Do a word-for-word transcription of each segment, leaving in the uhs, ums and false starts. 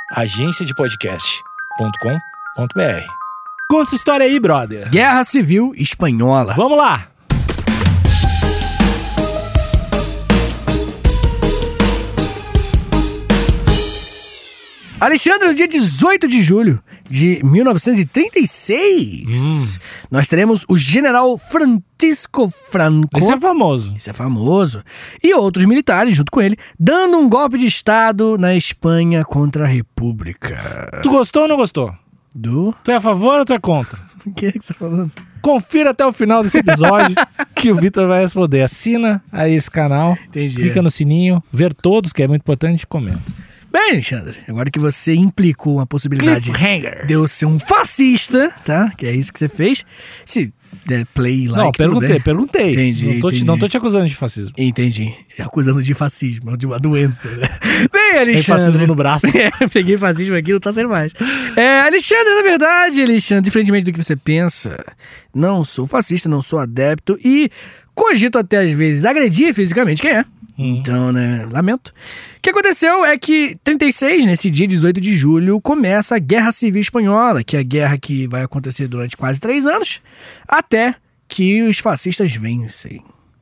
agência de podcast ponto com ponto b r. Conta essa história aí, brother. Guerra Civil Espanhola. Vamos lá. Alexandre, no dia dezoito de julho de mil novecentos e trinta e seis, hum. nós teremos o general Francisco Franco. Esse é famoso. Esse é famoso. E outros militares, junto com ele, dando um golpe de Estado na Espanha contra a República. Tu gostou ou não gostou? Do? Tu é a favor ou tu é contra? O que é que você tá falando? Confira até o final desse episódio que o Vitor vai responder. Assina aí esse canal, Entendi. Clica no sininho, ver todos, que é muito importante, e comenta. Bem, Alexandre, agora que você implicou a possibilidade Cliffhanger. de eu ser um fascista, tá? Que é isso que você fez. Se der play, like, Não, perguntei, tudo bem. perguntei. Entendi, não, tô entendi. Te, não tô te acusando de fascismo. Entendi. Acusando de fascismo, de uma doença, né? Bem, Alexandre... Tem fascismo no braço. É, peguei fascismo aqui, não tá sendo mais. É, Alexandre, na verdade, Alexandre, diferentemente do que você pensa, não sou fascista, não sou adepto e cogito até às vezes agredir fisicamente quem é. Uhum. Então, né, lamento. O que aconteceu é que trinta e seis, nesse dia dezoito de julho, começa a Guerra Civil Espanhola, que é a guerra que vai acontecer durante quase três anos, até que os fascistas vencem.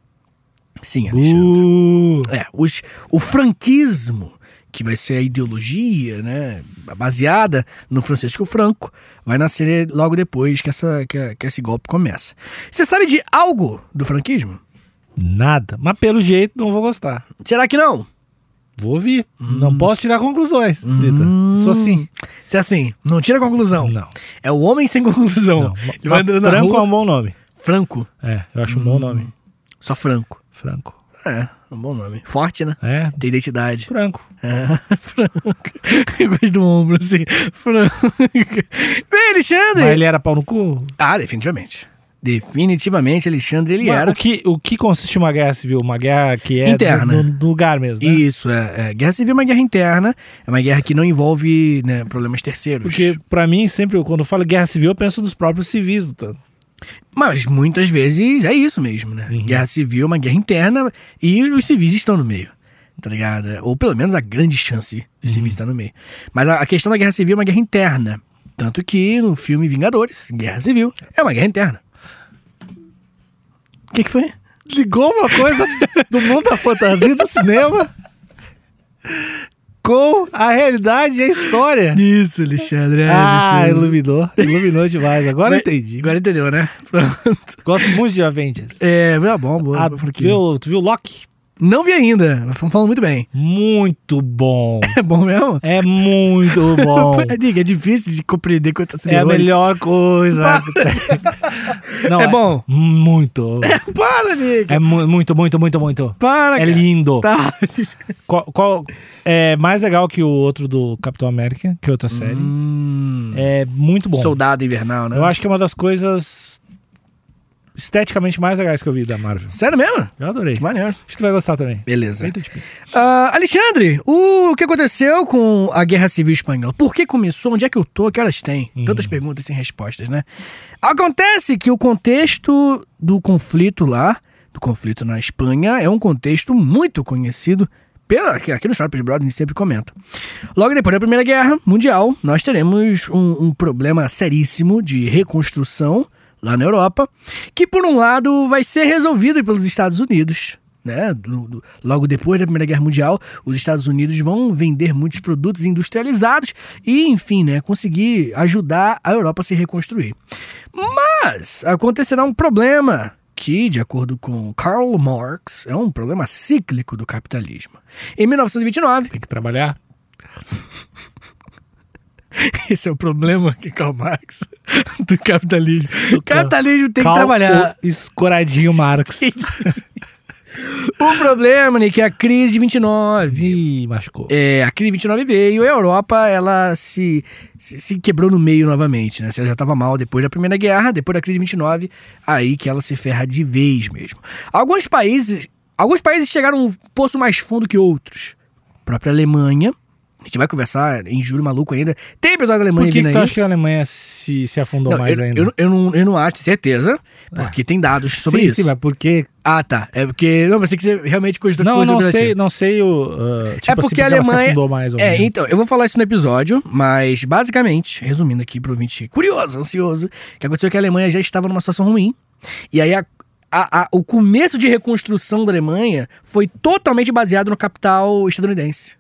Sim, Alexandre. Uh. É, os, o franquismo, que vai ser a ideologia, né, baseada no Francisco Franco, vai nascer logo depois que, essa, que, que esse golpe começa. Você sabe de algo do franquismo? Nada. Mas pelo jeito não vou gostar. Será que não? Vou ouvir. Hum. Não posso tirar conclusões, hum. Vitor. Sou assim. Se é assim, não tira conclusão. Não. É o homem sem conclusão. Não. Ele vai andando na Franco rua. é um bom nome. Franco? É, eu acho hum. um bom nome. Só Franco. Franco. É, um bom nome. Forte, né? É. Tem identidade. Franco. É, Franco. Eu gosto do ombro, assim. Franco. Bem, Alexandre. Mas ele era pau no cu? Ah, definitivamente. Definitivamente, Alexandre, ele Mas era... O que, o que consiste uma guerra civil? Uma guerra que é interna. Do, do lugar mesmo, né? Isso, é, é. Guerra civil é uma guerra interna, é uma guerra que não envolve, né, problemas terceiros. Porque, pra mim, sempre, quando eu falo guerra civil, eu penso nos próprios civis. Tá? Mas, muitas vezes, é isso mesmo, né? Uhum. Guerra civil é uma guerra interna e os civis estão no meio, tá ligado? Ou, pelo menos, a grande chance dos civis estar no meio. Mas a, a questão da guerra civil é uma guerra interna. Tanto que, no filme Vingadores, Guerra Civil é uma guerra interna. O que que foi? Ligou uma coisa do mundo da fantasia e do cinema com a realidade e a história. Isso, Alexandre. É, ah, Alexandre. iluminou. Iluminou demais. Agora Mas, entendi. Agora entendeu, né? Pronto. Gosto muito de Avengers. É, é bom, bom. Ah, tu viu, tu viu Loki? Não vi ainda, mas estão falando muito bem. Muito bom. É bom mesmo? É muito bom. Diga, é difícil de compreender quanto assim. É a melhor coisa. Não, é, é bom? Muito. É, para, Nick. É mu- muito, muito, muito, muito. Para, É cara. lindo. Tá. Qual, qual é mais legal que o outro do Capitão América, que outra série? Hum, É muito bom. Soldado Invernal, né? Eu acho que é uma das coisas esteticamente mais legais que eu vi da Marvel. Sério mesmo? Eu adorei. Que maneiro. Acho que tu vai gostar também. Beleza. Eita, tipo. Uh, Alexandre, o que aconteceu com a Guerra Civil Espanhola? Por que começou? Onde é que eu tô? Que elas têm? Hum. Tantas perguntas sem respostas, né? Acontece que o contexto do conflito lá, do conflito na Espanha, é um contexto muito conhecido pela, aqui, aqui no Shopping Brother, a gente sempre comenta. Logo depois da Primeira Guerra Mundial, nós teremos um, um problema seríssimo de reconstrução lá na Europa, que por um lado vai ser resolvido pelos Estados Unidos, né? Do, do, logo depois da Primeira Guerra Mundial, os Estados Unidos vão vender muitos produtos industrializados e, enfim, né, conseguir ajudar a Europa a se reconstruir. Mas acontecerá um problema que, de acordo com Karl Marx, é um problema cíclico do capitalismo. Em mil novecentos e vinte e nove... Tem que trabalhar. Esse é o problema que Karl Marx do capitalismo. O capitalismo tem Cal, que trabalhar. O escoradinho Marx. O problema, Nick, é a crise de vinte e nove. Ih, machucou. É, a crise de vinte e nove veio e a Europa, ela se, se, se quebrou no meio novamente, né? Ela já estava mal depois da Primeira Guerra, depois da crise de vinte e nove, aí que ela se ferra de vez mesmo. Alguns países, alguns países chegaram um poço mais fundo que outros. A própria Alemanha, A gente vai conversar em julho maluco ainda. Tem episódio da Alemanha Por que, vindo que tu aí. acha que a Alemanha se, se afundou Não, mais eu, ainda? Eu, eu, não, eu não acho, certeza, porque tem dados sobre sim, isso. sim, mas por quê? Ah, tá. É porque... Não, pensei que você realmente cogitou que Não, fosse não operativo. sei, não sei o... Uh, tipo É porque assim, a ela se Alemanha- afundou mais ou É, menos. então, eu vou falar isso no episódio, mas basicamente, resumindo aqui pro ouvinte curioso, ansioso, o que aconteceu é que a Alemanha já estava numa situação ruim, e aí a, a, a, o começo de reconstrução da Alemanha foi totalmente baseado no capital estadunidense.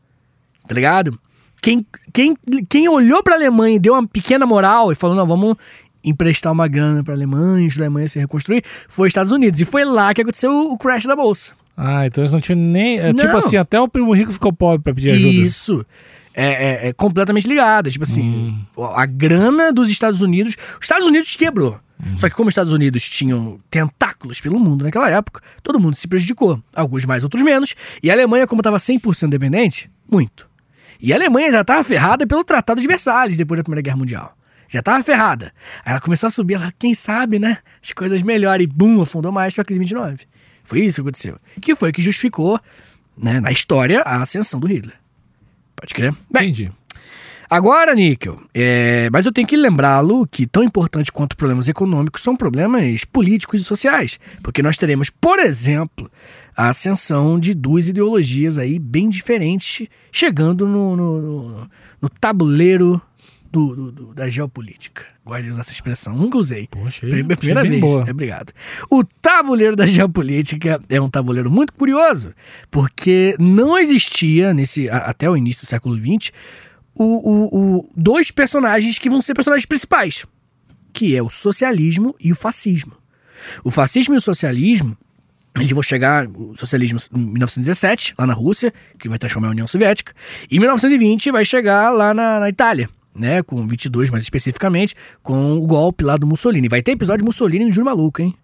Tá ligado? Quem, quem, quem olhou pra Alemanha e deu uma pequena moral e falou, não, vamos emprestar uma grana pra Alemanha, antes da Alemanha se reconstruir, foi os Estados Unidos. E foi lá que aconteceu o, o crash da Bolsa. Ah, então eles não tinham nem... é, Não. Tipo assim, até o primo rico ficou pobre pra pedir ajuda. Isso. É, é, é completamente ligado. Tipo assim, a grana dos Estados Unidos... Os Estados Unidos quebrou. Só que como os Estados Unidos tinham tentáculos pelo mundo naquela época, todo mundo se prejudicou. Alguns mais, outros menos. E a Alemanha, como estava cem por cento dependente, muito. E a Alemanha já estava ferrada pelo Tratado de Versalhes depois da Primeira Guerra Mundial. Já estava ferrada. Aí ela começou a subir, ela, quem sabe, né? As coisas melhorem. E bum, afundou mais para a crise de vinte e nove. Foi isso que aconteceu. Que foi que justificou, né, na história, a ascensão do Hitler. Pode crer? Bem, Entendi. agora, Níquel, é... mas eu tenho que lembrá-lo que tão importante quanto problemas econômicos são problemas políticos e sociais. Porque nós teremos, por exemplo, a ascensão de duas ideologias aí bem diferentes chegando no, no, no, no tabuleiro do, do, do, da geopolítica. Gosto de usar essa expressão. Nunca usei. Poxa, Pri- achei Primeira bem vez. boa. É, obrigado. O tabuleiro da geopolítica é um tabuleiro muito curioso, porque não existia, nesse, a- até o início do século vinte, o, o, o, dois personagens que vão ser personagens principais, que é o socialismo e o fascismo. O fascismo e o socialismo, eles vão chegar, o socialismo em mil novecentos e dezessete, lá na Rússia, que vai transformar a União Soviética, e em mil novecentos e vinte vai chegar lá na, na Itália, né, com vinte e dois mais especificamente, com o golpe lá do Mussolini. Vai ter episódio de Mussolini em Júlio Maluco, hein?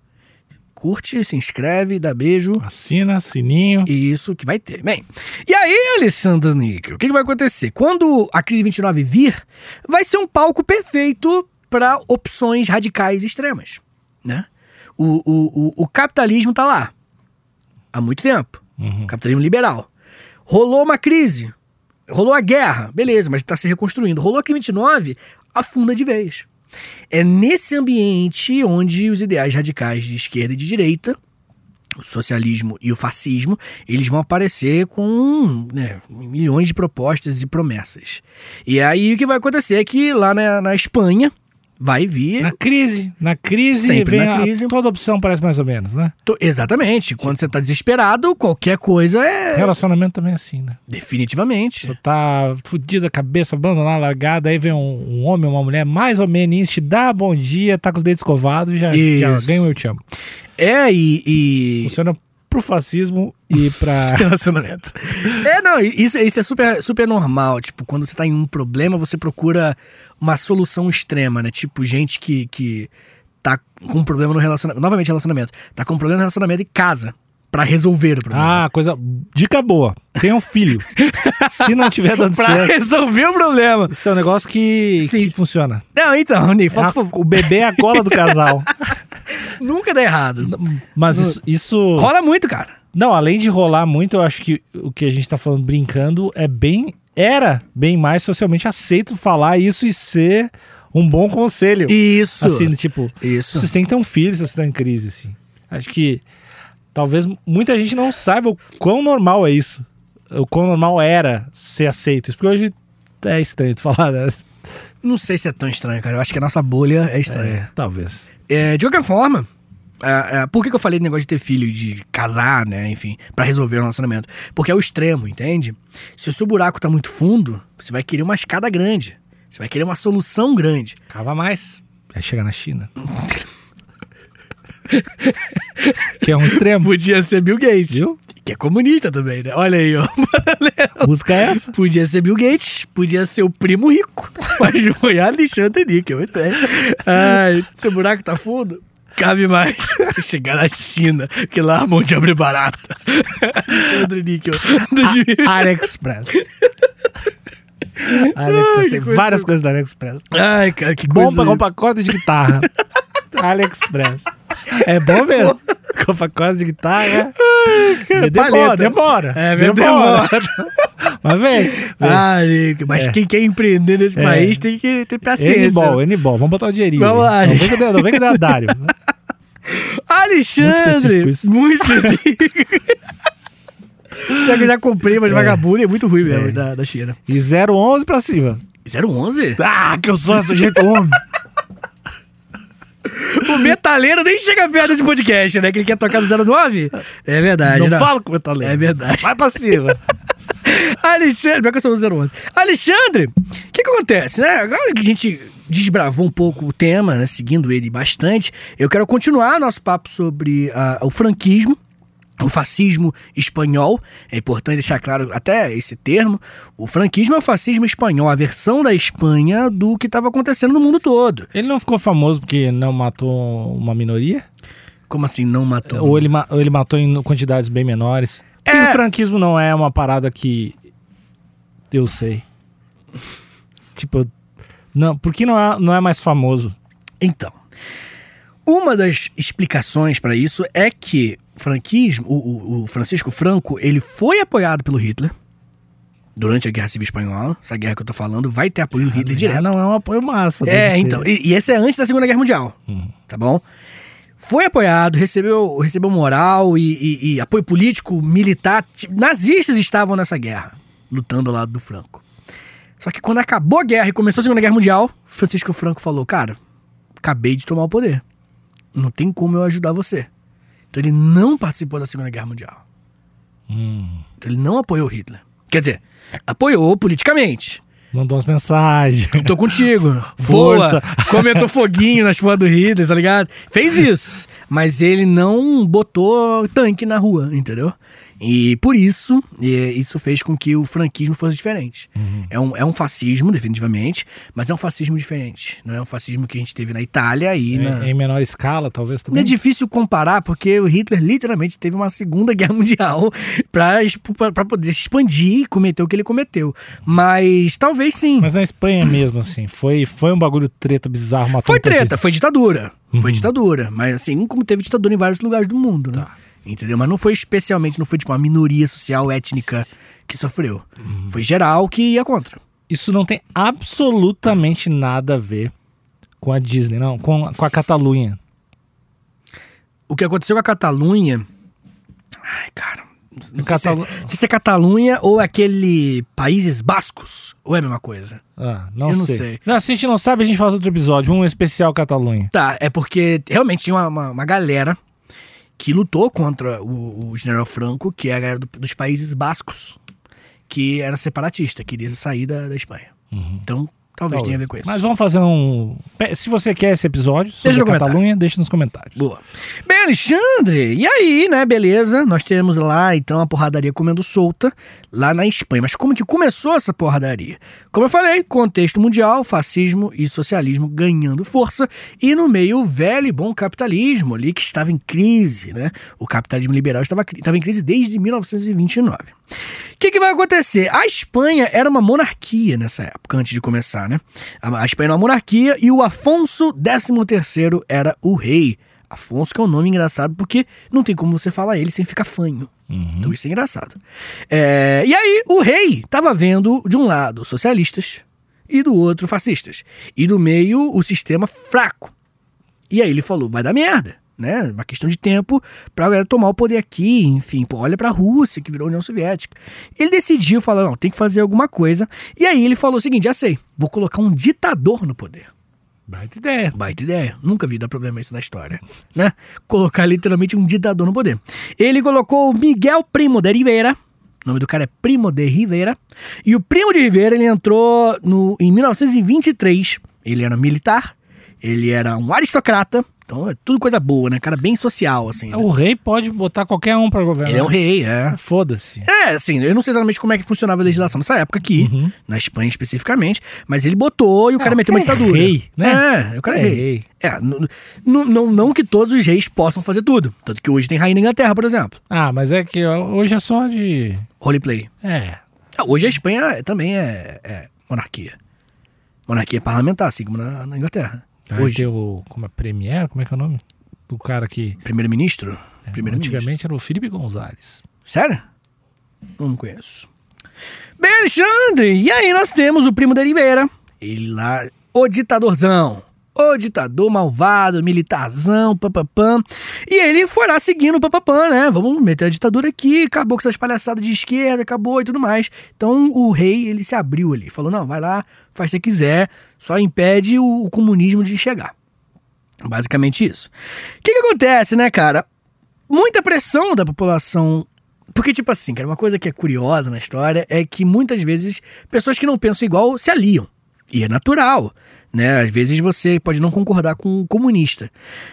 Curte, se inscreve, dá beijo. Assina, sininho. Isso que vai ter. Bem, e aí, Alessandro Níquel, o que, que vai acontecer? Quando a crise de vinte e nove vir, vai ser um palco perfeito para opções radicais extremas, né? O, o, o, o capitalismo tá lá há muito tempo. Uhum. Capitalismo liberal. Rolou uma crise. Rolou a guerra. Beleza, mas tá se reconstruindo. Rolou a crise de vinte e nove, afunda de vez. É nesse ambiente onde os ideais radicais de esquerda e de direita, o socialismo e o fascismo, eles vão aparecer com, né, milhões de propostas e promessas. E aí o que vai acontecer é que lá na, na Espanha vai vir... Na crise, na crise, Sempre vem na a- crise. toda opção parece mais ou menos, né? to- Exatamente. Quando você tá desesperado, qualquer coisa é... Relacionamento também é assim, né? Definitivamente. Você tá fudido, a cabeça abandonada, largada, aí vem um, um homem ou uma mulher mais ou menos, te dá bom dia, tá com os dedos escovados, já, já Isso. ganha o eu te amo. É, e... e... Funciona pro fascismo e pra... relacionamento. É, não, isso, isso é super, super normal. Tipo, quando você tá em um problema, você procura uma solução extrema, né? Tipo, gente que, que tá com um problema no relacionamento. Novamente, relacionamento. Tá com um problema no relacionamento e casa pra resolver o problema. Ah, coisa... Dica boa. Tenha um filho. Se não tiver dando pra certo... resolver o problema. Isso é um negócio que, Sim. que funciona. Não, então, Nick, É a- falta, o bebê é a cola do casal. nunca dá errado. Mas isso, isso... Rola muito, cara. Não, além de rolar muito, eu acho que o que a gente tá falando brincando é bem... Era bem mais socialmente aceito falar isso e ser um bom conselho. Isso. Assim, tipo, Isso. vocês têm que ter um filho se vocês estão em crise, assim. Acho que talvez muita gente não saiba o quão normal é isso. O quão normal era ser aceito isso. Porque hoje é estranho tu falar, né? Não sei se é tão estranho, cara. Eu acho que a nossa bolha é estranha. É, talvez. É, de qualquer forma, é, é, por que, que eu falei do negócio de ter filho e de casar, né? Enfim, pra resolver o relacionamento? Porque é o extremo, entende? Se o seu buraco tá muito fundo, você vai querer uma escada grande. Você vai querer uma solução grande. Cava mais. Aí chega na China. Que é um extremo. Podia ser Bill Gates. Viu? Que é comunista também, né? Olha aí, ó. Música é essa? Podia ser Bill Gates, podia ser o primo rico. Mas foi Alexandre Níquel, muito bem. Ai, seu buraco tá fundo? Cabe mais. Você chegar na China, que lá a mão de obra é barata. Alexandre Níquel. dois mil. AliExpress. Ai, AliExpress que tem coisa- várias coisas da AliExpress. Ai, cara, que Bom coisa. pra comprar corda de guitarra. AliExpress. É bom mesmo. Comprar corda de guitarra. Demora, palheta. demora. É, demora. Mas vem. vem. Ah, Nico, mas É. quem quer empreender nesse É. país tem que ter paciência. N-ball, N-ball. Vamos botar o dinheirinho. Vamos lá, Não gente. vem com- não vem com o Dário. Alexandre! Muito específico isso. Muito específico. Já que eu já comprei, mas É. vagabundo é muito ruim mesmo, É. da, da China. E zero onze pra cima. zero onze? Ah, que eu sou sujeito homem. O metaleiro nem chega perto desse podcast, né? Que ele quer tocar no zero nove? É verdade. Não não. fala com o talento. É verdade. Vai pra cima. Alexandre, pior que eu sou do zero onze. Alexandre, o que que acontece, né? Agora que a gente desbravou um pouco o tema, né? Seguindo ele bastante, eu quero continuar nosso papo sobre ah, o franquismo, o fascismo espanhol. É importante deixar claro até esse termo. O franquismo é o fascismo espanhol, a versão da Espanha do que estava acontecendo no mundo todo. Ele não ficou famoso porque não matou uma minoria? Como assim, não matou? Ou ele, ma- ou ele matou em quantidades bem menores? É. E o franquismo não é uma parada que eu sei. Tipo, não, por que não é, não é mais famoso? Então, uma das explicações para isso é que o franquismo, o, o- o Francisco Franco, ele foi apoiado pelo Hitler durante a Guerra Civil Espanhola. Essa guerra que eu tô falando vai ter apoio do Hitler Já direto. não é um apoio massa. É, deve ter. então. E, e esse é antes da Segunda Guerra Mundial, Hum. tá bom? Foi apoiado, recebeu, recebeu moral e, e- e apoio político, militar. Tipo, nazistas estavam nessa guerra, lutando ao lado do Franco. Só que quando acabou a guerra e começou a Segunda Guerra Mundial, Francisco Franco falou, cara, acabei de tomar o poder. Não tem como eu ajudar você. Então ele não participou da Segunda Guerra Mundial. Hum. Então ele não apoiou Hitler. Quer dizer, apoiou politicamente. Mandou umas mensagens. Tô contigo. Força. Voa. Comentou foguinho nas porras do Hitler, tá ligado? Fez isso. Mas ele não botou tanque na rua, entendeu? E por isso, e isso fez com que o franquismo fosse diferente. Uhum. É, um, é um fascismo, definitivamente, mas é um fascismo diferente. Não é um fascismo que a gente teve na Itália e na... Em, em menor escala, talvez É também. difícil comparar, porque o Hitler literalmente teve uma Segunda Guerra Mundial pra, expo- pra pra poder se expandir e cometer o que ele cometeu. Mas talvez sim. Mas na Espanha mesmo, assim, foi, foi um bagulho treta bizarro. matou Foi muita treta, gente. foi ditadura. Foi Uhum. ditadura. Mas assim, como teve ditadura em vários lugares do mundo, né? Tá. Entendeu? Mas não foi especialmente, não foi tipo uma minoria social, étnica que sofreu. Uhum. Foi geral que ia contra. Isso não tem absolutamente nada a ver com a Disney, não, com, a- com a Catalunha. O que aconteceu com a Catalunha... Ai, cara... Não sei Catalu- se, é, não sei se é Catalunha ou aquele Países Bascos. Ou é a mesma coisa? Ah, não Eu não sei. sei. Não, se a gente não sabe, a gente faz outro episódio, um especial Catalunha. Tá, é porque realmente tinha uma, uma, uma galera que lutou contra o, o general Franco, que era do- dos Países Bascos, que era separatista, queria sair da, da Espanha. Então, talvez, tenha a ver com isso. Mas vamos fazer um... Pe- Se você quer esse episódio sobre Deixa no a Catalunha, deixa nos comentários. Boa. Bem, Alexandre, e aí, né, beleza? Nós temos lá, então, a porradaria comendo solta lá na Espanha. Mas como que começou essa porradaria? Como eu falei, contexto mundial, fascismo e socialismo ganhando força e no meio o velho e bom capitalismo ali que estava em crise, né? O capitalismo liberal estava, estava em crise desde mil novecentos e vinte e nove. O que, que vai acontecer? A Espanha era uma monarquia nessa época, antes de começar, né? A, a Espanha era uma monarquia e o Afonso décimo terceiro era o rei. Afonso, que é um nome engraçado, porque não tem como você falar ele sem ficar fanho. Uhum. Então isso é engraçado. É, e aí, o rei estava vendo, de um lado, socialistas e do outro, fascistas. E do meio, o sistema fraco. E aí ele falou, vai dar merda, né? Uma questão de tempo pra galera tomar o poder aqui, enfim, pô, olha pra Rússia, que virou União Soviética. Ele decidiu, falou, não, tem que fazer alguma coisa. E aí ele falou o seguinte, já sei, vou colocar um ditador no poder. Baita ideia. Baita ideia. Nunca vi dar problema isso na história, né? Colocar literalmente um ditador no poder. Ele colocou Miguel Primo de Rivera. O nome do cara é Primo de Rivera. E o Primo de Rivera, ele entrou no, em mil novecentos e vinte e três. Ele era militar. Ele era um aristocrata. Então é tudo coisa boa, né? Cara bem social, assim. Né? O rei pode botar qualquer um pra governar. Ele é um rei, é. Foda-se. É, assim, eu não sei exatamente como é que funcionava a legislação nessa época aqui, Uhum. na Espanha especificamente, mas ele botou e o cara o meteu uma cara é ditadura. rei, né? É, o cara é É rei. rei. É, n- n- não, não que todos os reis possam fazer tudo. Tanto que hoje tem rainha na Inglaterra, por exemplo. Ah, mas é que ó, hoje é só de... Roleplay. É. Ah, hoje a Espanha é- também é, é monarquia. Monarquia parlamentar, assim como na, na Inglaterra. Aí Hoje. tem o... Como é? Premier? Como é que é o nome? Do cara que... Primeiro-ministro? É, Primeiro-ministro. antigamente era o Felipe González. Sério? Não conheço. Bem, Alexandre, e aí nós temos o Primo de Rivera, ele lá, o ditadorzão, o ditador malvado, militarzão, papapam, e ele foi lá seguindo o papapam, né, vamos meter a ditadura aqui, acabou com essas palhaçadas de esquerda, acabou e tudo mais. Então o rei, ele se abriu ali, falou, não, vai lá, faz o que você quiser, só impede o, o comunismo de chegar. Basicamente isso. O que que acontece, né, cara? Muita pressão da população. Porque, tipo assim, cara, uma coisa que é curiosa na história é que muitas vezes pessoas que não pensam igual se aliam. E é natural, né? Às vezes você pode não concordar com um comunista,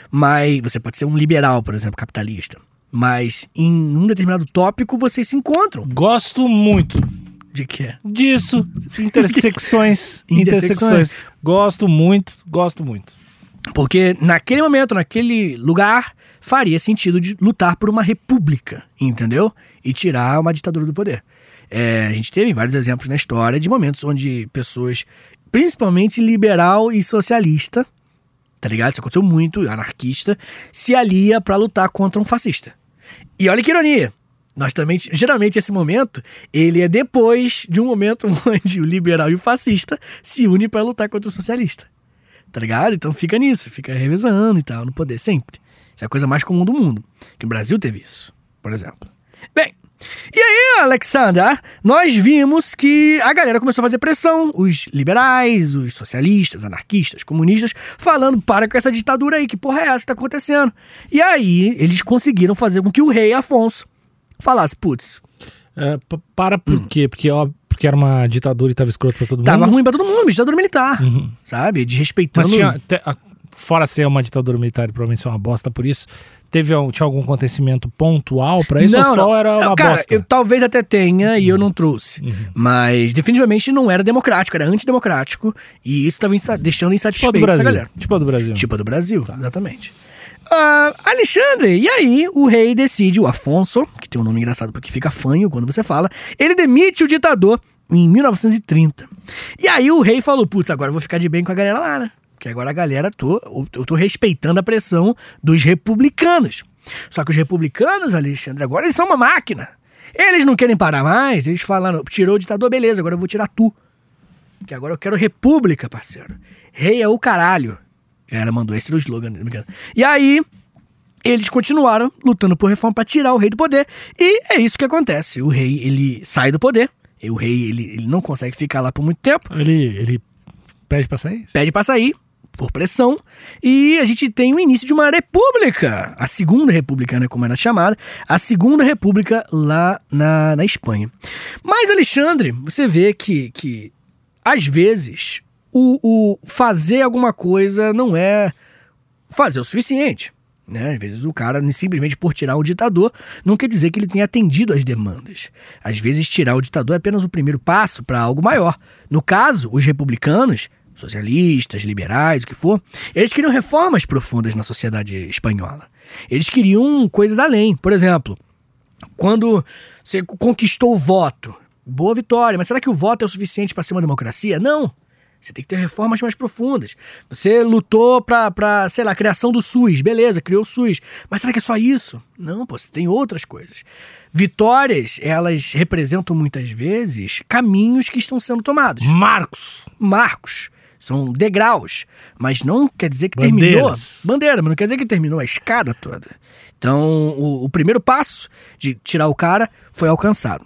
mas você pode ser um liberal, por exemplo, capitalista. Mas em um determinado tópico vocês se encontram. Gosto muito De quê? disso. Intersecções. Intersecções. Gosto muito, gosto muito. Porque naquele momento, naquele lugar, faria sentido de lutar por uma república, entendeu? E tirar uma ditadura do poder. É, a gente teve vários exemplos na história de momentos onde pessoas, principalmente liberal e socialista, tá ligado? Isso aconteceu muito, anarquista, se alia pra lutar contra um fascista. E olha que ironia, nós também, geralmente esse momento, ele é depois de um momento onde o liberal e o fascista se unem pra lutar contra o socialista. Tá ligado? Então fica nisso, fica revezando e tal, no poder sempre. Isso é a coisa mais comum do mundo. Que o Brasil teve isso, por exemplo. Bem, e aí, Alexandra, nós vimos que a galera começou a fazer pressão, os liberais, os socialistas, anarquistas, comunistas, falando, para com essa ditadura aí, que porra é essa que tá acontecendo? E aí, eles conseguiram fazer com que o rei Afonso falasse, putz... É, p- para por Hum. quê? Porque, ó, porque era uma ditadura e tava escroto pra todo mundo. Tava ruim pra todo mundo, ditadura militar, Uhum. sabe? Desrespeitando... Mas tinha, te- a- fora ser uma ditadura militar e provavelmente ser uma bosta por isso, teve al- tinha algum acontecimento pontual pra isso ou só era uma Cara, bosta? eu talvez até tenha e eu não trouxe. Uhum. Mas definitivamente não era democrático, era antidemocrático. E isso tava insa- deixando Tipo a do insatisfeito essa Brasil. galera. Tipo a do Brasil. Tipo a do Brasil, exatamente. Ah, Alexandre, e aí o rei decide, o Afonso, que tem um nome engraçado porque fica fanho quando você fala, ele demite o ditador em mil novecentos e trinta. E aí o rei falou, putz, agora eu vou ficar de bem com a galera lá, né? Porque agora a galera, tô, eu tô respeitando a pressão dos republicanos. Só que os republicanos, Alexandre, agora eles são uma máquina. Eles não querem parar mais, eles falaram, tirou o ditador, beleza, agora eu vou tirar tu. Porque agora eu quero república, parceiro. Rei é o caralho. Ela mandou esse no slogan, não me engano. E aí, eles continuaram lutando por reforma para tirar o rei do poder. E é isso que acontece. O rei, ele sai do poder. E o rei, ele, ele não consegue ficar lá por muito tempo. Ele, ele pede pra sair? Pede para sair, por pressão. E a gente tem o início de uma república. A segunda república, né, como era chamada. A segunda república lá na, na Espanha. Mas, Alexandre, você vê que, que às vezes... O, o fazer alguma coisa não é fazer o suficiente, né? Às vezes o cara, simplesmente por tirar o ditador, não quer dizer que ele tenha atendido às demandas. Às vezes tirar o ditador é apenas o primeiro passo para algo maior. No caso, os republicanos, socialistas, liberais, o que for, eles queriam reformas profundas na sociedade espanhola. Eles queriam coisas além. Por exemplo, quando você conquistou o voto, boa vitória, mas será que o voto é o suficiente para ser uma democracia? Não! Você tem que ter reformas mais profundas. Você lutou pra, pra, sei lá, criação do SUS. Beleza, criou o SUS. Mas será que é só isso? Não, pô, você tem outras coisas. Vitórias, elas representam muitas vezes caminhos que estão sendo tomados. Marcos. Marcos. São degraus. Mas não quer dizer que Bandeiras. terminou. Bandeira, mas não quer dizer que terminou a escada toda. Então, o, o primeiro passo de tirar o cara foi alcançado.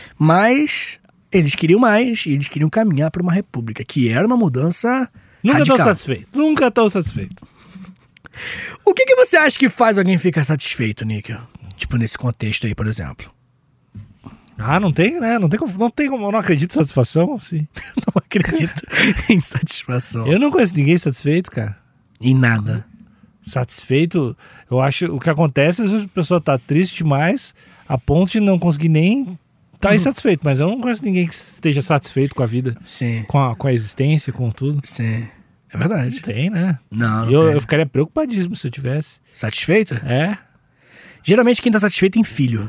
Mas... eles queriam mais, e eles queriam caminhar para uma república, que era uma mudança Nunca radical. tô satisfeito. Nunca tô satisfeito. O que, que você acha que faz alguém ficar satisfeito, Níquel? Tipo, nesse contexto aí, por exemplo. Ah, não tem, né? Não tem como, não tem como eu não acredito em satisfação, assim. Não acredito em satisfação. Eu não conheço ninguém satisfeito, cara. Em nada. Satisfeito, eu acho, o que acontece é que a pessoa tá triste demais, a ponto de não conseguir nem tá insatisfeito, mas eu não conheço ninguém que esteja satisfeito com a vida, Sim, com a, com a existência, com tudo. sim. É verdade. Não tem, né? Não, não eu, tem. eu ficaria preocupadíssimo se eu tivesse. Satisfeito? É? Geralmente quem tá satisfeito tem filho.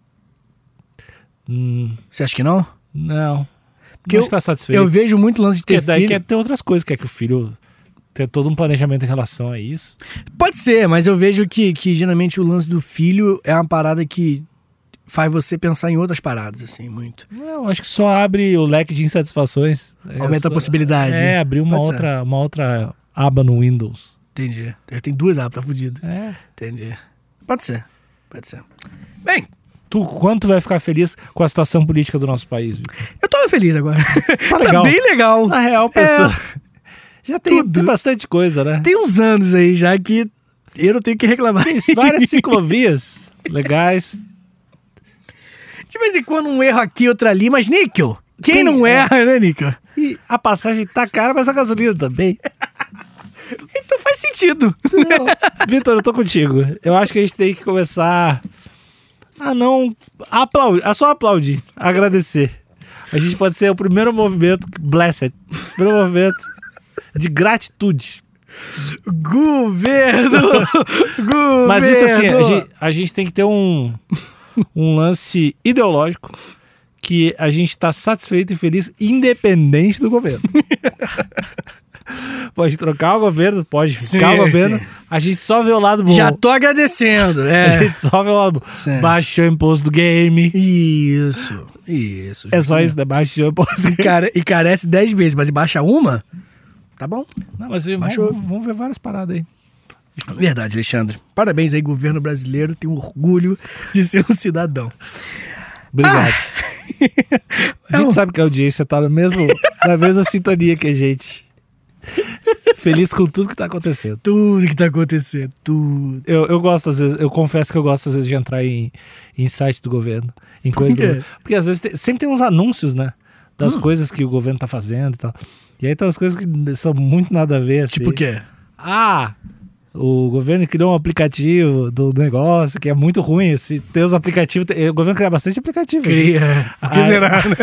Hum, Você acha que não? não. Porque não eu- está satisfeito. Eu vejo muito lance de ter Porque daí filho. quer ter outras coisas, quer que o filho tenha todo um planejamento em relação a isso. Pode ser, mas eu vejo que, que geralmente o lance do filho é uma parada que faz você pensar em outras paradas, assim, muito. Não, acho que só abre o leque de insatisfações. Aumenta é só, a possibilidade. É, abrir uma outra, uma outra aba no Windows. Entendi. Tem duas abas, tá fudido. É. Entendi. Pode ser. Pode ser. Bem... Tu, quanto vai ficar feliz com a situação política do nosso país, Vitor? Eu tô feliz agora. Tá legal. Tá bem legal. Na real, pessoa... É, já tem, tudo. tem bastante coisa, né? Tem uns anos aí já que eu não tenho que reclamar. Tem várias ciclovias legais. De vez em quando um erro aqui, outro ali, mas níquel. Quem Tem, não é. erra, né, níquel? E a passagem tá cara, mas a gasolina também. Então faz sentido. Vitor, eu tô contigo. Eu acho que a gente tem que começar a não aplaudir, a só aplaudir, agradecer. A gente pode ser o primeiro movimento, blessed, o primeiro movimento de gratitude. Governo! Governo! Mas isso assim, a gente, a gente tem que ter um, um lance ideológico que a gente tá satisfeito e feliz independente do governo. Pode trocar o governo, pode ficar Sim, o governo. sim. A gente só vê o lado bom. Já tô agradecendo. A É. gente só vê o lado bom. Sim. Baixou o imposto do game. Isso. Isso. É só isso, né? Baixou o imposto do game. Cara, e carece dez vezes, mas baixa uma, tá bom. Não, mas vamos, Baixou. vamos ver várias paradas aí. Verdade, Alexandre. Parabéns aí, governo brasileiro. Tenho orgulho de ser um cidadão. Obrigado. A gente Eu- sabe que a audiência tá no mesmo, na mesma sintonia que a gente. Feliz com tudo que tá acontecendo. Tudo que tá acontecendo, tudo. Eu, eu gosto, às vezes, eu confesso que eu gosto, às vezes, de entrar em, em site do governo, em coisas do quê? governo. Porque às vezes tem- sempre tem uns anúncios, né? Das Hum. coisas que o governo tá fazendo e tal. E aí tem umas coisas que são muito nada a ver, assim. Tipo o quê? Ah, o governo criou um aplicativo do negócio que é muito ruim. Assim, tem os aplicativos. tem- o governo cria bastante aplicativo. Cria. Por que Aí- será, né?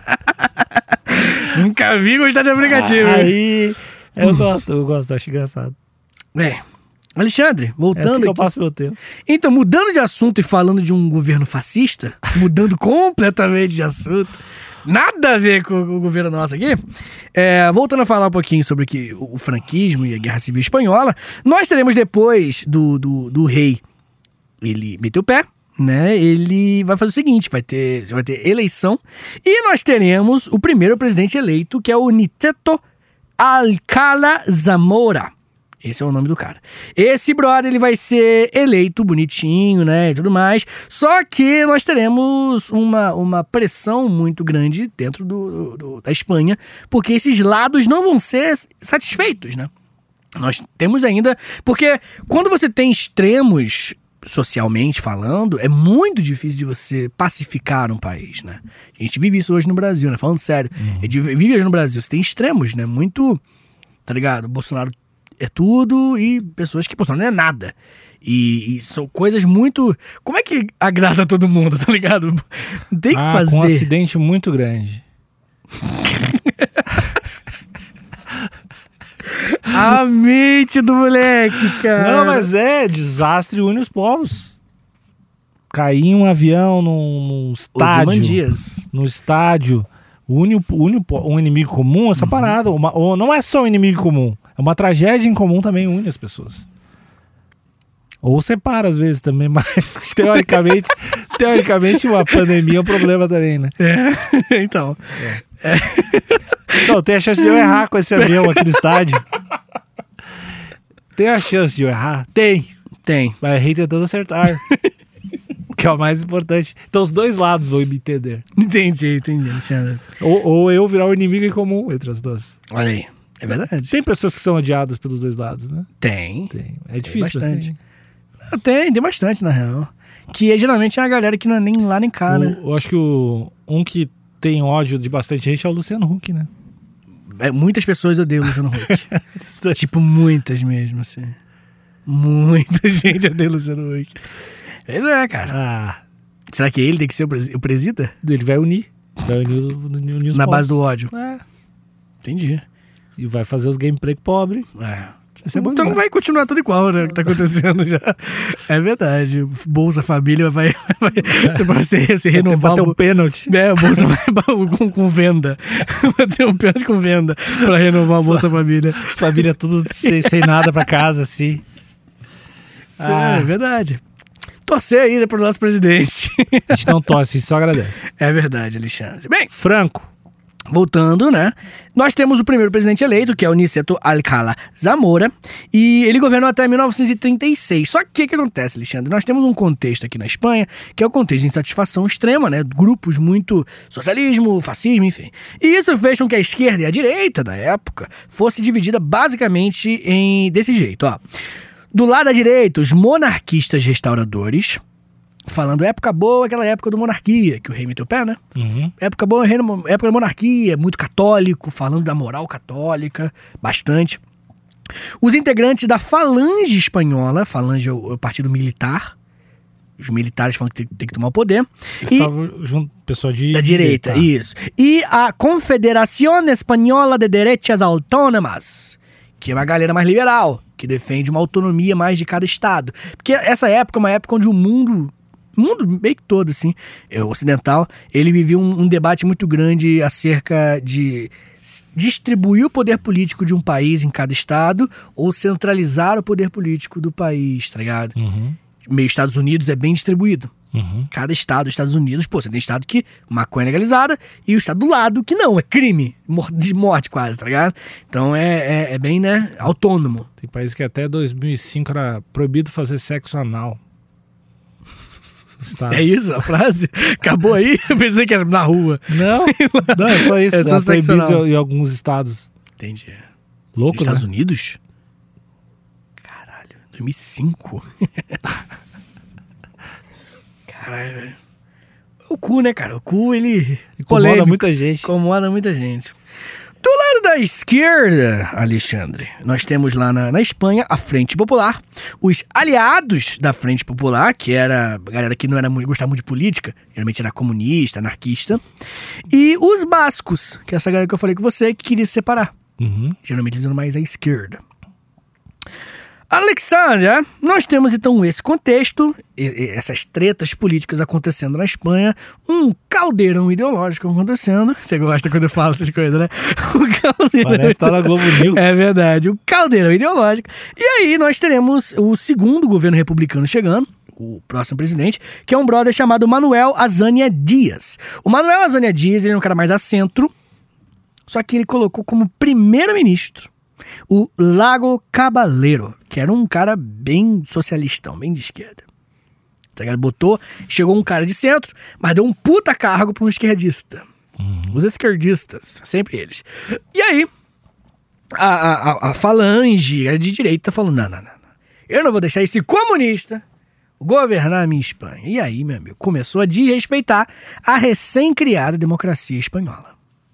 Nunca vi gostar de aplicativo. hein? Aí eu gosto, eu gosto, acho engraçado. É. Alexandre, É voltando assim que eu aqui. passo meu tempo. Então, mudando de assunto e falando de um governo fascista, mudando completamente de assunto, nada a ver com o governo nosso aqui, é, voltando a falar um pouquinho sobre que, o franquismo e a Guerra Civil Espanhola, nós teremos depois do, do, do rei, ele meteu o pé, né? Ele vai fazer o seguinte, vai ter, vai ter eleição e nós teremos o primeiro presidente eleito, que é o Nieto Alcalá Zamora. Esse é o nome do cara. Esse brother, ele vai ser eleito bonitinho, né, e tudo mais. Só que nós teremos uma, uma pressão muito grande dentro do, do- da Espanha, porque esses lados não vão ser satisfeitos, né? Nós temos ainda... Porque quando você tem extremos, socialmente falando, é muito difícil de você pacificar um país, né? A gente vive isso hoje no Brasil, né? Falando sério. A gente vive hoje no Brasil. Você tem extremos, né? Muito... Tá ligado? Bolsonaro é tudo e pessoas que Bolsonaro não é nada. E, e são coisas muito... Como é que agrada todo mundo, tá ligado? Tem que Ah, fazer. com um acidente muito grande. A mente do moleque, cara. Não, mas é, desastre une os povos. Cair um avião num, num estádio. Ozymandias. No estádio. Une, o- une o po- um inimigo comum, essa parada. Uma, ou não é só um inimigo comum. É uma tragédia em comum também une as pessoas. Ou separa às vezes também, mas teoricamente, teoricamente uma pandemia é um problema também, né? É, então. Então, tem a chance de eu errar com esse avião aqui no estádio. Tem a chance de eu errar? Tem. Tem. Mas errei tentando acertar. Que é o mais importante. Então os dois lados vão me entender. Entendi, entendi, Alexandre. Ou, ou eu virar o inimigo em comum entre as duas. Olha aí. É verdade. Tem pessoas que são odiadas pelos dois lados, né? Tem. Tem. É difícil. bastante. Tem. Ah, Tem, tem bastante, na real. Que é, geralmente é a galera que não é nem lá nem cá, né? O- eu acho que o, um que tem ódio de bastante gente é o Luciano Huck, né? É, muitas pessoas odeiam o Luciano Huck. Tipo, muitas mesmo, assim. Muita gente odeia o Luciano Huck. Pois é, cara. Ah, Será que ele tem que ser o, presi- o presida? ele vai unir. Vai unir, o- unir os Na povos. base do ódio. É. Entendi. E vai fazer os gameplay pobre. É. Isso é bom Então demais. vai continuar tudo igual, né? O que tá acontecendo já. É verdade. Bolsa Família vai. vai você pode ser, você renovar. Bater o um pênalti. É, a Bolsa vai com, com venda. Vai ter um pênalti com venda pra renovar a Bolsa Família. As famílias tudo sem, sem nada pra casa, assim. Ah. É verdade. torcer aí pro nosso presidente. A gente não torce, a gente só agradece. É verdade, Alexandre. Bem, Franco. voltando, né? Nós temos o primeiro presidente eleito, que é o Niceto Alcalá Zamora, e ele governou até mil novecentos e trinta e seis. Só que o que, que acontece, Alexandre? Nós temos um contexto aqui na Espanha, que é o contexto de insatisfação extrema, né? Grupos muito socialismo, fascismo, enfim. E isso fez com que a esquerda e a direita da época fosse dividida basicamente em desse jeito, ó. Do lado da direita, os monarquistas restauradores, falando época boa, aquela época do monarquia, que o rei meteu o pé, né? Uhum. Época boa, época da monarquia, muito católico, falando da moral católica, bastante. Os integrantes da Falange Espanhola, Falange é o, é o partido militar, os militares falam que tem, tem que tomar o poder. Eles E, estavam junto, pessoal de... da direita, tá. isso. E a Confederación Espanhola de Derechas Autónomas, que é uma galera mais liberal, que defende uma autonomia mais de cada estado. Porque essa época é uma época onde o mundo... O mundo meio que todo, assim, é, ocidental, ele vivia um, um debate muito grande acerca de s- distribuir o poder político de um país em cada estado ou centralizar o poder político do país, tá ligado? Uhum. Meio Estados Unidos é bem distribuído. Uhum. Cada estado, Estados Unidos, pô, você tem estado que maconha é legalizada e o estado do lado que não, é crime, mor- de morte quase, tá ligado? Então é, é, é bem, né, autônomo. Tem país que até dois mil e cinco era proibido fazer sexo anal. Estados. É isso a frase? Acabou aí? Eu pensei que era na rua. Não, não, é só isso. É É só só proibido seccional. em alguns estados. Entendi. Louco, Nos Estados né? Unidos? Caralho, dois mil e cinco. Caralho, velho. O cu, né, cara? O cu, ele... Incomoda polêmico. muita gente. Incomoda muita gente. Do lado da esquerda, Alexandre, nós temos lá na, na Espanha a Frente Popular, os aliados da Frente Popular, que era a galera que não era muito, gostava muito de política, geralmente era comunista, anarquista, e os bascos, que é essa galera que eu falei com você, que queria se separar. Uhum. Geralmente eles eram mais à esquerda. Alexandre, nós temos então esse contexto, e- e essas tretas políticas acontecendo na Espanha, um caldeirão ideológico acontecendo. Você gosta quando eu falo essas coisas, né? O caldeirão Parece que tá na Globo News. É verdade, o caldeirão ideológico. E aí nós teremos o segundo governo republicano chegando, o próximo presidente, que é um brother chamado Manuel Azania Dias. O Manuel Azania Dias, ele é um cara mais a centro, só que ele colocou como primeiro-ministro o Lago Caballero, que era um cara bem socialistão, bem de esquerda. Tá ligado? Botou, chegou um cara de centro, mas deu um puta cargo pra um esquerdista. Uhum. Os esquerdistas, sempre eles. E aí, a, a, a falange, a de direita, falou, não, não, não, não. Eu não vou deixar esse comunista governar a minha Espanha. E aí, meu amigo, começou a desrespeitar a recém-criada democracia espanhola.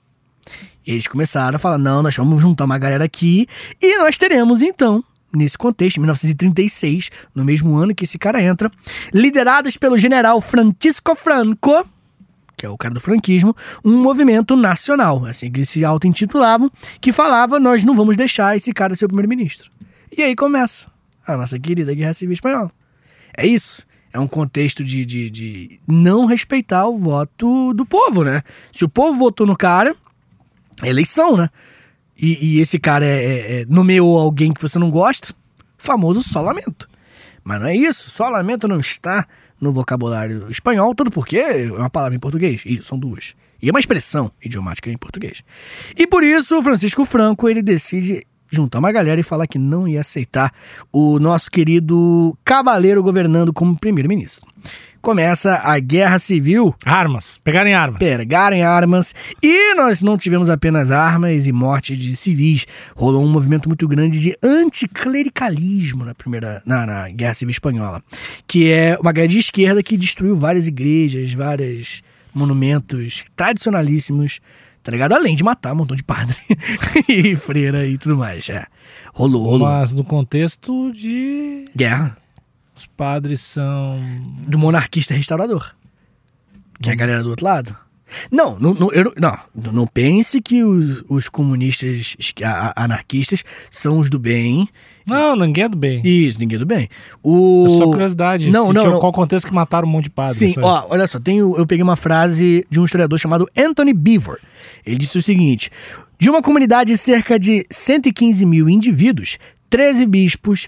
Eles começaram a falar, não, nós vamos juntar uma galera aqui e nós teremos, então, nesse contexto, em mil novecentos e trinta e seis, no mesmo ano que esse cara entra, liderados pelo general Francisco Franco, que é o cara do franquismo, um movimento nacional, assim que eles se auto-intitulavam, que falava, nós não vamos deixar esse cara ser o primeiro-ministro. E aí começa a nossa querida Guerra Civil Espanhola. É isso. É um contexto de, de, de não respeitar o voto do povo, né? Se o povo votou no cara... É eleição, né? E, e esse cara é, é, é, nomeou alguém que você não gosta, famoso só lamento. Mas não é isso, só lamento não está no vocabulário espanhol, tanto porque é uma palavra em português, e são duas. E é uma expressão idiomática em português. E por isso, o Francisco Franco, ele decide juntar uma galera e falar que não ia aceitar o nosso querido Caballero governando como primeiro-ministro. Começa a guerra civil, Armas. Pegarem armas. pegarem armas, e nós não tivemos apenas armas e morte de civis. Rolou um movimento muito grande de anticlericalismo na primeira, na, na Guerra Civil Espanhola, que é uma guerra de esquerda que destruiu várias igrejas, vários monumentos tradicionalíssimos, tá ligado? Além de matar um montão de padre e freira e tudo mais. É. Rolou, rolou. Mas no contexto de... Guerra Os padres são... do monarquista restaurador, que é a galera do outro lado. Não, não, não, eu, não, não pense que os, os comunistas a- a- anarquistas são os do bem. Não, ninguém é do bem. Isso, ninguém é do bem. O... É só curiosidade. Não, se não, tinha não. qual contexto que mataram um monte de padres. Sim, só ó, isso. olha só, tenho, eu peguei uma frase de um historiador chamado Anthony Beevor. Ele disse o seguinte: de uma comunidade de cerca de cento e quinze mil indivíduos, treze bispos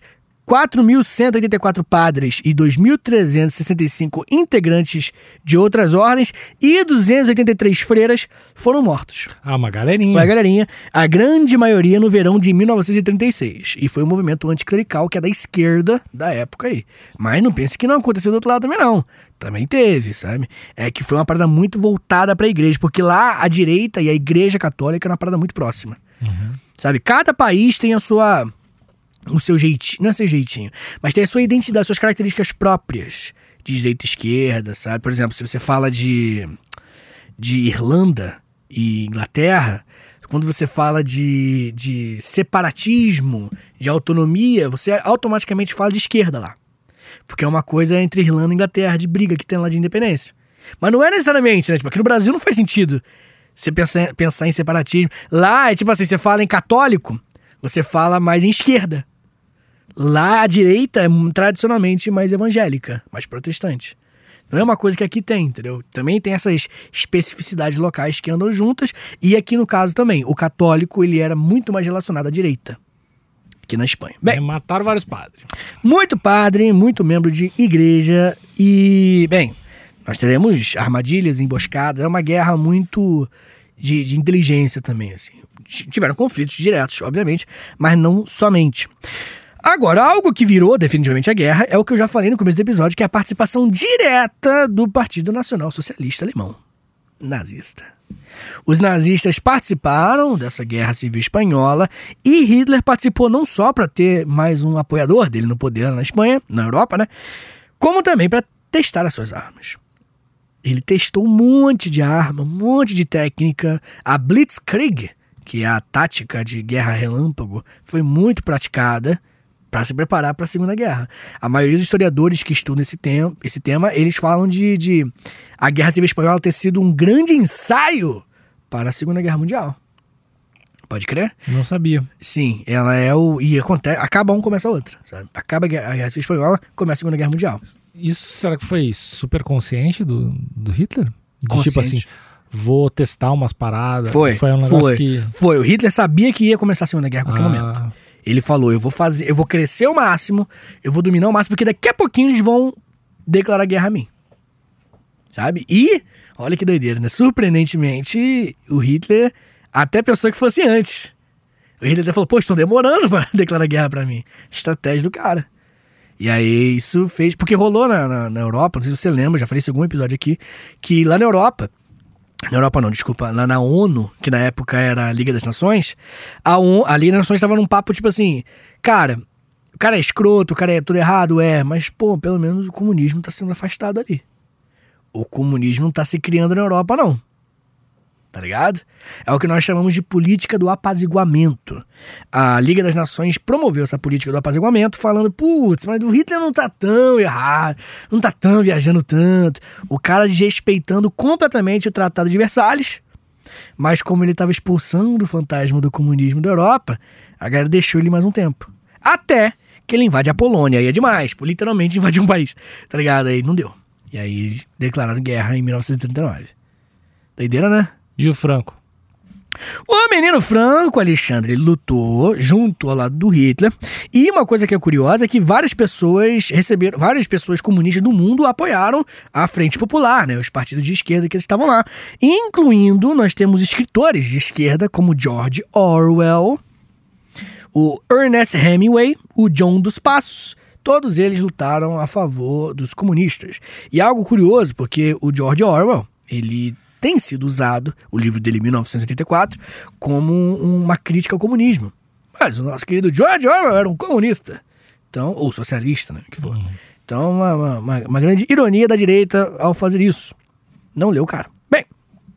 quatro mil cento e oitenta e quatro padres e dois mil trezentos e sessenta e cinco integrantes de outras ordens e duzentas e oitenta e três freiras foram mortos. Ah, uma galerinha. Uma galerinha, a grande maioria no verão de mil novecentos e trinta e seis. E foi um movimento anticlerical que é da esquerda da época aí. Mas não pense que não aconteceu do outro lado também não. Também teve, sabe? É que foi uma parada muito voltada para a igreja, porque lá a direita e a igreja católica era uma parada muito próxima. Uhum. Sabe? Cada país tem a sua... o seu jeitinho, não é seu jeitinho, mas tem a sua identidade, suas características próprias de direita e esquerda, sabe? Por exemplo, se você fala de, de Irlanda e Inglaterra, quando você fala de, de separatismo, de autonomia, você automaticamente fala de esquerda lá. Porque é uma coisa entre Irlanda e Inglaterra, de briga que tem lá de independência. Mas não é necessariamente, né? Tipo, aqui no Brasil não faz sentido você pensar, pensar em separatismo. Lá é tipo assim, você fala em católico, você fala mais em esquerda. Lá a direita é tradicionalmente mais evangélica, mais protestante. Não é uma coisa que aqui tem, entendeu? Também tem essas especificidades locais que andam juntas. E aqui no caso também, o católico ele era muito mais relacionado à direita. Aqui na Espanha. Bem, mataram vários padres. Muito padre, muito membro de igreja. E, bem, nós teremos armadilhas, emboscadas. É uma guerra muito de, de inteligência também, assim. Tiveram conflitos diretos, obviamente, mas não somente. Agora, algo que virou definitivamente a guerra é o que eu já falei no começo do episódio, que é a participação direta do Partido Nacional Socialista Alemão, nazista. Os nazistas participaram dessa guerra civil espanhola e Hitler participou não só para ter mais um apoiador dele no poder na Espanha, na Europa, né? Como também para testar as suas armas. Ele testou um monte de arma, um monte de técnica. A Blitzkrieg, que é a tática de guerra relâmpago, foi muito praticada para se preparar para a Segunda Guerra. A maioria dos historiadores que estudam esse, tem, esse tema, eles falam de, de a Guerra Civil Espanhola ter sido um grande ensaio para a Segunda Guerra Mundial. Pode crer? Não sabia. Sim, ela é o... E acontece, acaba um, começa a outra, sabe? Acaba a Guerra Civil Espanhola, começa a Segunda Guerra Mundial. Isso será que foi super consciente do, do Hitler? De Consciente. Tipo assim, vou testar umas paradas. Foi, foi um negócio foi, que... foi. O Hitler sabia que ia começar a Segunda Guerra a qualquer Ah. momento. Ele falou, eu vou fazer, eu vou crescer ao máximo, eu vou dominar ao máximo, porque daqui a pouquinho eles vão declarar guerra a mim. Sabe? E, olha que doideira, né? Surpreendentemente, o Hitler até pensou que fosse antes. O Hitler até falou, pô, estão demorando pra declarar guerra pra mim. Estratégia do cara. E aí isso fez, porque rolou na, na, na Europa, não sei se você lembra, já falei isso em algum episódio aqui, que lá na Europa, na Europa não, desculpa, lá na ONU, que na época era a Liga das Nações, a, ONU, a Liga das Nações estava num papo tipo assim, cara, o cara é escroto, o cara é tudo errado, é, mas pô, pelo menos o comunismo tá sendo afastado ali. O comunismo não tá se criando na Europa, não. Tá ligado? É o que nós chamamos de política do apaziguamento. A Liga das Nações promoveu essa política do apaziguamento, falando, putz, mas o Hitler não tá tão errado, não tá tão viajando tanto. O cara desrespeitando completamente o Tratado de Versalhes, mas como ele estava expulsando o fantasma do comunismo da Europa, a galera deixou ele mais um tempo. Até que ele invade a Polônia, aí é demais, pô, literalmente invadiu um país, tá ligado? Aí não deu. E aí declararam guerra em mil novecentos e trinta e nove. Doideira, né? E o Franco? O menino Franco, Alexandre, ele lutou junto ao lado do Hitler. E uma coisa que é curiosa é que várias pessoas receberam, várias pessoas comunistas do mundo apoiaram a Frente Popular, né, os partidos de esquerda que eles estavam lá. Incluindo, nós temos escritores de esquerda como George Orwell, o Ernest Hemingway, o John dos Passos. Todos eles lutaram a favor dos comunistas. E algo curioso, porque o George Orwell, ele tem sido usado, o livro dele, mil novecentos e oitenta e quatro, como uma crítica ao comunismo. Mas o nosso querido George Orwell era um comunista, então, ou socialista, né, que for. Uhum. Então, uma, uma, uma grande ironia da direita ao fazer isso. Não leu o cara. Bem,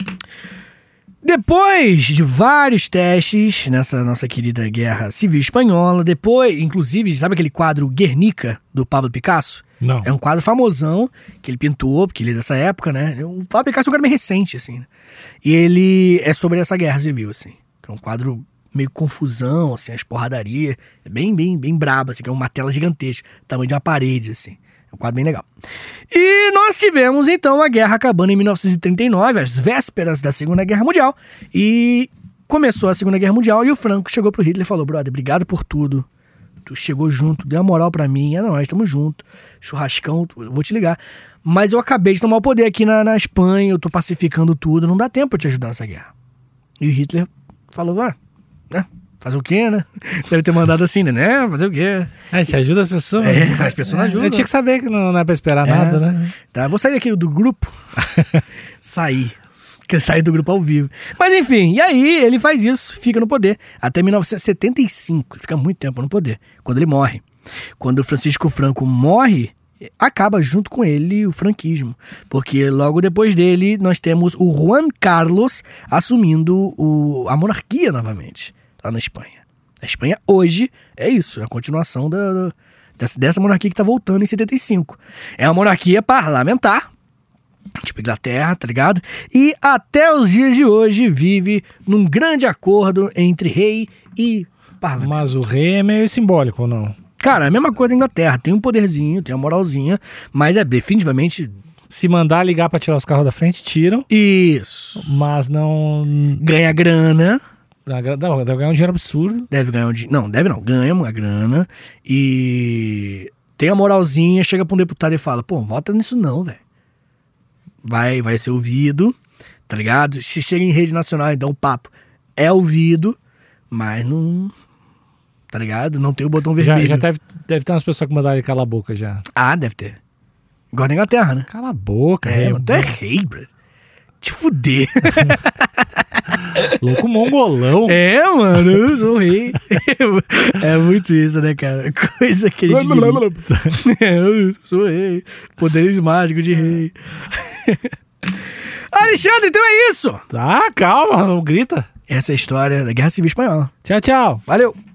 depois de vários testes nessa nossa querida Guerra Civil Espanhola, depois, inclusive, sabe aquele quadro Guernica, do Pablo Picasso? Não. É um quadro famosão que ele pintou, porque ele é dessa época, né? O Pablo Picasso é um cara meio recente, assim, né? E ele é sobre essa guerra civil, assim. É um quadro meio confusão, assim, as porradarias. É bem, bem, bem brabo, assim, que é uma tela gigantesca, tamanho de uma parede, assim. É um quadro bem legal. E nós tivemos, então, a guerra acabando em mil novecentos e trinta e nove, às vésperas da Segunda Guerra Mundial. E começou a Segunda Guerra Mundial e o Franco chegou pro Hitler e falou, brother, obrigado por tudo. junto, chegou junto, deu uma moral pra mim, é nóis, tamo junto, churrascão, eu vou te ligar. Mas eu acabei de tomar o poder aqui na, na Espanha, eu tô pacificando tudo, não dá tempo pra te ajudar nessa guerra. E o Hitler falou, ah, né, fazer o quê, né? Deve ter mandado assim, né, fazer o quê? A gente ajuda as pessoas. É, né? as pessoas ajudam. Eu tinha que saber que não, não é pra esperar É. nada, né? Tá, vou sair daqui do grupo, sair. Que sair do grupo ao vivo. Mas enfim, e aí ele faz isso, fica no poder. Até mil novecentos e setenta e cinco, fica muito tempo no poder, quando ele morre. Quando o Francisco Franco morre, acaba junto com ele o franquismo. Porque logo depois dele, nós temos o Juan Carlos assumindo o, a monarquia novamente, lá na Espanha. A Espanha hoje é isso, é a continuação da, da, dessa, dessa monarquia que tá voltando em setenta e cinco. É uma monarquia parlamentar, tipo Inglaterra, tá ligado? E até os dias de hoje vive num grande acordo entre rei e parlamento. Mas o rei é meio simbólico, ou não? Cara, é a mesma coisa da Inglaterra. Tem um poderzinho, tem uma moralzinha, mas é definitivamente... Se mandar ligar pra tirar os carros da frente, tiram. Isso. Mas não... Ganha grana. Não, deve ganhar um dinheiro absurdo. Deve ganhar um dinheiro. Não, deve não. Ganha uma grana. E tem a moralzinha, chega pra um deputado e fala, pô, vota nisso não, velho. Vai, vai ser ouvido, tá ligado? Se chega em rede nacional, então o papo é ouvido, mas não... Tá ligado? Não tem o botão Já, vermelho. já deve, deve ter umas pessoas que mandaram ele calar a boca já. Ah, deve ter. Igual na Inglaterra, né? Cala a boca, É, rei. mano, tu é rei, bro. Te fuder. Louco mongolão. É, mano, eu sou rei. É muito isso, né, cara? Coisa que a gente diria. É, eu sou rei. Poderes mágicos de rei. Alexandre, então é isso. Tá, calma, não grita. Essa é a história da Guerra Civil Espanhola. Tchau, tchau. Valeu.